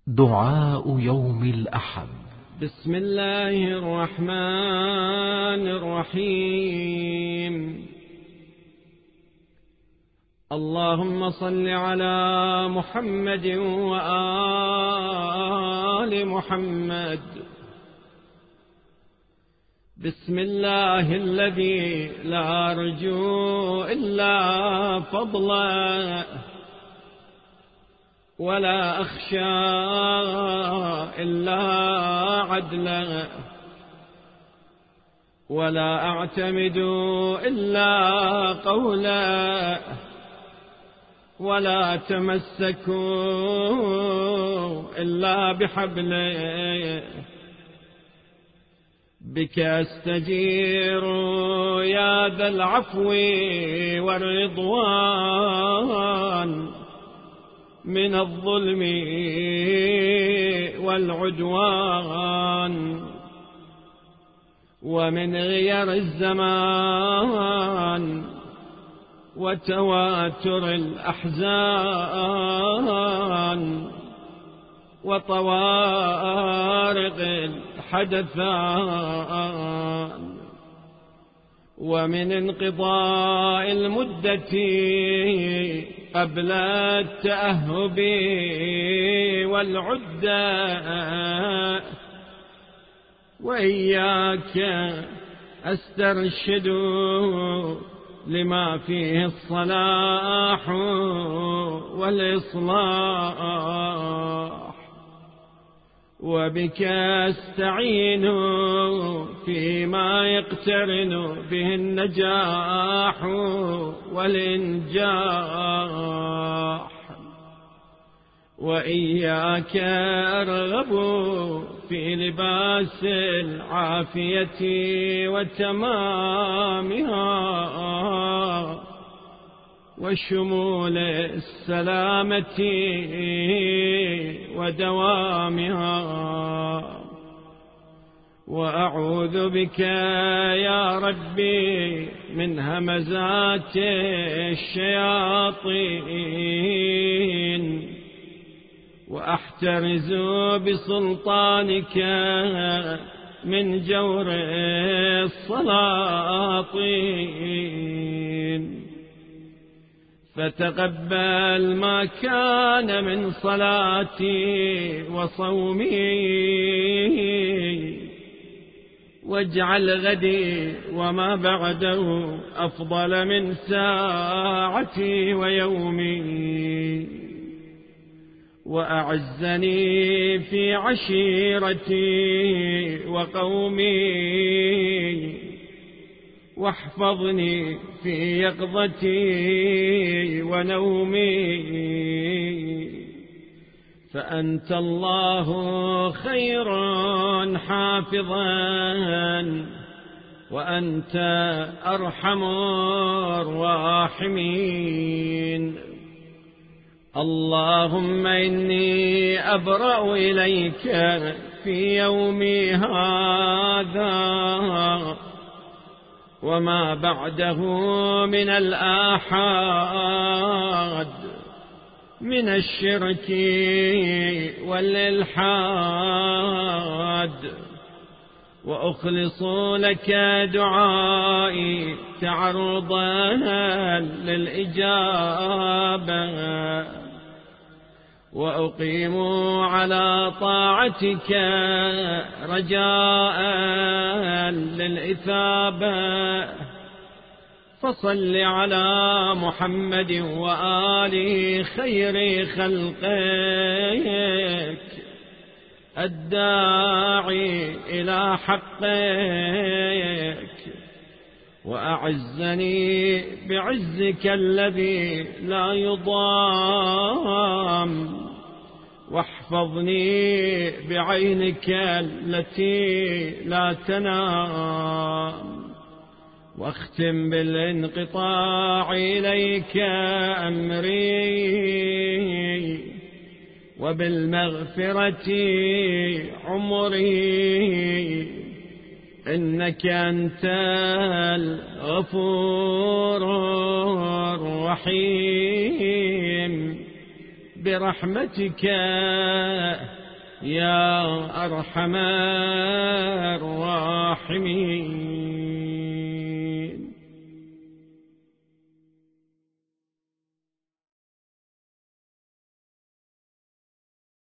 دعاء يوم الأحد. بسم الله الرحمن الرحيم. اللهم صل على محمد وآل محمد. بسم الله الذي لا أرجو إلا فضله، ولا أخشى إلا عدله، ولا أعتمد إلا قوله، ولا أتمسك إلا بحبله. بك أستجير يا ذا العفو والرضوان من الظلم والعدوان، ومن غير الزمان وتواتر الأحزان وطوارق الحدثان، ومن انقضاء المدة قبل التأهب والعدة. وإياك أسترشد لما فيه الصلاح والإصلاح، وبك أستعين فيما يقترن به النجاح والإنجاح. وإياك أرغب في لباس العافية وتمامها وشمول السلامة ودوامها. وأعوذ بك يا ربي من همزات الشياطين، وأحترز بسلطانك من جور السلاطين. فتقبل ما كان من صلاتي وصومي، واجعل غدي وما بعده أفضل من ساعتي ويومي. وأعزني في عشيرتي وقومي، واحفظني في يقظتي ونومي. فأنت الله خير حافظا، وأنت أرحم الراحمين. اللهم إني أبرأ إليك في يومي هذا وما بعده من الآحاد، من الشرك والإلحاد. وأخلص لك دعائي تعرضا للإجابة، وأقيم على طاعتك رجاء للإثابة. فصل على محمد وآله خير خلقك الداعي إلى حقك، وأعزني بعزك الذي لا يضام، واحفظني بعينك التي لا تنام. واختم بالانقطاع إليك أمري، وبالمغفرة عمري، إنك أنت الغفور الرحيم برحمتك يا أرحم الراحمين.